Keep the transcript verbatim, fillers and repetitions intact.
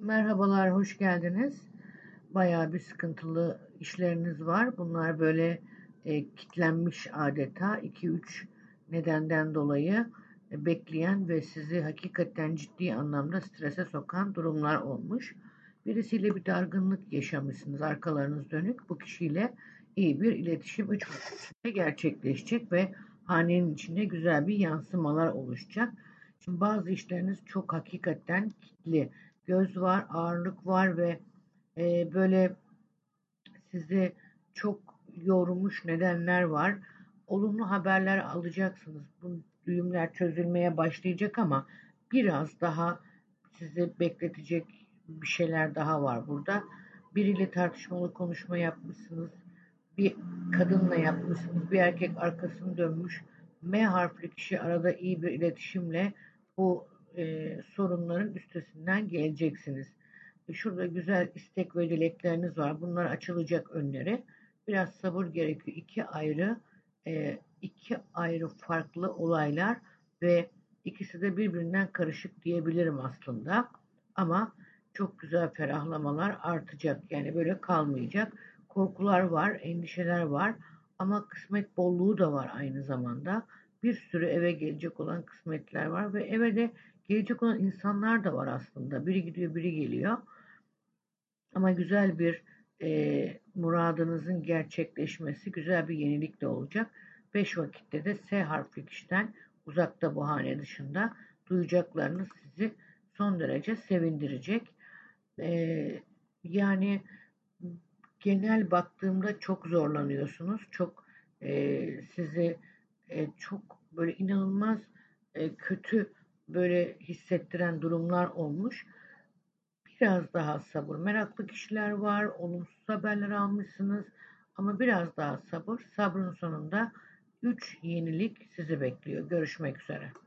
Merhabalar, hoş geldiniz. Bayağı bir sıkıntılı işleriniz var. Bunlar böyle e, kitlenmiş adeta iki üç nedenden dolayı e, bekleyen ve sizi hakikaten ciddi anlamda strese sokan durumlar olmuş. Birisiyle bir dargınlık yaşamışsınız, arkalarınız dönük. Bu kişiyle iyi bir iletişim üç hafta içinde gerçekleşecek ve hanenin içinde güzel bir yansımalar oluşacak. Şimdi bazı işleriniz çok hakikaten kitli. Göz var, ağırlık var ve e, böyle sizi çok yormuş nedenler var. Olumlu haberler alacaksınız. Bu düğümler çözülmeye başlayacak ama biraz daha sizi bekletecek bir şeyler daha var burada. Biriyle tartışmalı konuşma yapmışsınız. Bir kadınla yapmışsınız. Bir erkek arkasını dönmüş. M harfli kişi arada iyi bir iletişimle bu e, sorunların üstesinden geleceksiniz. Şurada güzel istek ve dilekleriniz var. Bunlar açılacak önleri. Biraz sabır gerekiyor. İki ayrı e, iki ayrı farklı olaylar ve ikisi de birbirinden karışık diyebilirim aslında. Ama çok güzel ferahlamalar artacak. Yani böyle kalmayacak. Korkular var, endişeler var ama kısmet bolluğu da var aynı zamanda. Bir sürü eve gelecek olan kısmetler var ve eve de gelecek olan insanlar da var aslında. Biri gidiyor, biri geliyor. Ama güzel bir e, muradınızın gerçekleşmesi, güzel bir yenilik de olacak. Beş vakitte de S harfli kişiden uzakta bu hane dışında duyacaklarınız sizi son derece sevindirecek. E, yani genel baktığımda çok zorlanıyorsunuz. Çok e, sizi e, çok böyle inanılmaz e, kötü böyle hissettiren durumlar olmuş. Biraz daha sabır. Meraklı kişiler var, olumsuz haberler almışsınız ama biraz daha sabır. Sabrın sonunda üç yenilik sizi bekliyor. Görüşmek üzere.